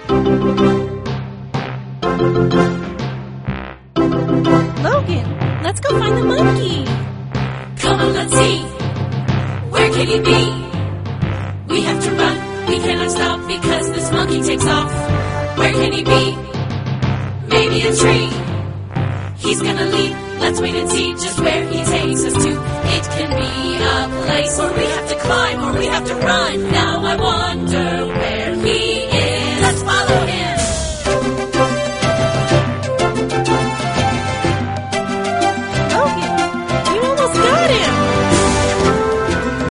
Logan, let's go find the monkey. Come on, let's see. Where can he be? We have to run. We cannot stop because this monkey takes off. Where can he be? Maybe a tree. He's gonna leap. Let's wait and see just where he takes us to. It can be a place where we have to climb or we have to run. Now I wonder where